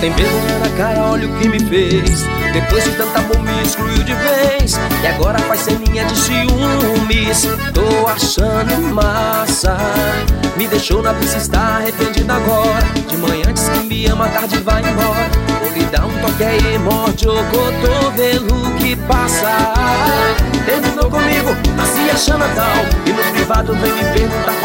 tem vergonha na cara, olha o que me fez. Depois de tanto amor me excluiu de vez, e agora faz ceninha de ciúmes. Tô achando massa, me deixou na pista, está arrependido agora. De manhã diz que me ama, à tarde vai embora. Vou lhe dar um toque aí, morde o cotovelo que passa. Terminou comigo, tá se achando tal, e no privado vem me perguntar